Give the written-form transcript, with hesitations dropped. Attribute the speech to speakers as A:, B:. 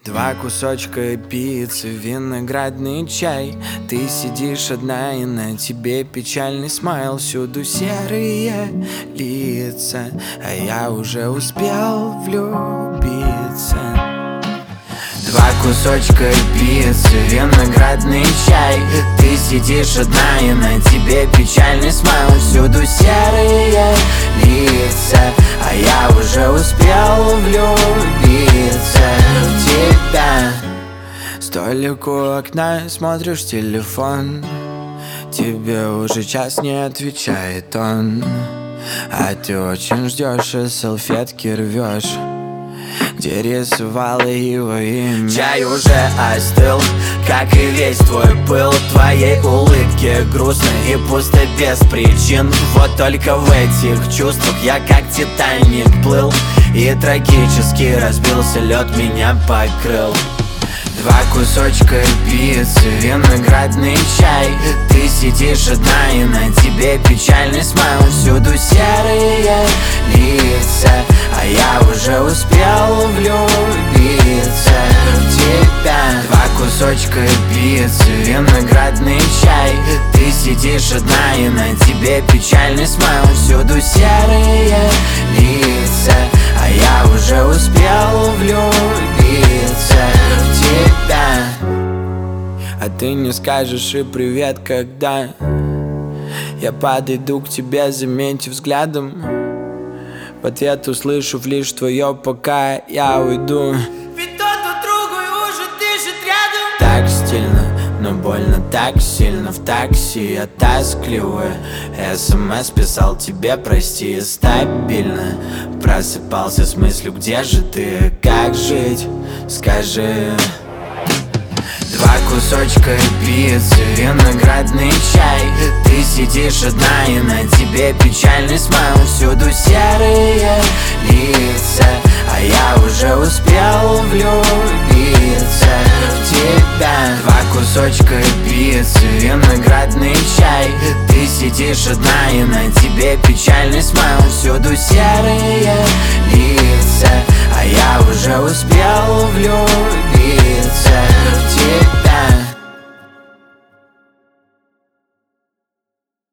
A: Два кусочка пиццы, виноградный чай. Ты сидишь одна и на тебе печальный смайл. Всюду серые лица, а я уже успел влюбиться. Два кусочка пиццы, виноградный чай. Ты сидишь одна и на тебе печальный смайл. Всюду серые лица, а я уже успел влюбиться в тебя. Столик у окна, смотришь телефон. Тебе уже час не отвечает он, а ты очень ждешь и салфетки рвешь, где рисовала его имя. Чай уже остыл, как и весь твой пыл. Твоей улыбке грустно и пусто без причин. Вот только в этих чувствах я как Титаник плыл, и трагически разбился лед, меня покрыл. Два кусочка пиццы, виноградный чай. Ты сидишь одна и на тебе печальный смайл. Всюду серые лица, а я уже успел влюбиться в тебя. Два кусочка пиццы, виноградный чай. Ты сидишь одна и на тебе печальный смайл. Всюду серые лица, а я уже успел влюбиться в тебя. А ты не скажешь и привет, когда я подойду к тебе, заметив взглядом. В ответ услышу лишь твое «пока я уйду».
B: Ведь тот другой уже дышит рядом.
A: Так стильно, но больно так сильно. В такси я тоскливый СМС писал тебе прости стабильно. Просыпался с мыслью, где же ты, как жить, скажи. Два кусочка пиццы, виноградный чай. Ты сидишь одна и на тебе печальный смайл. Всюду серые лица, а я уже успел влюбиться в тебя. Два кусочка пиццы, виноградный чай. Ты сидишь одна и на тебе печальный смайл. Всюду серые лица, а я уже успел влюбиться в тебя.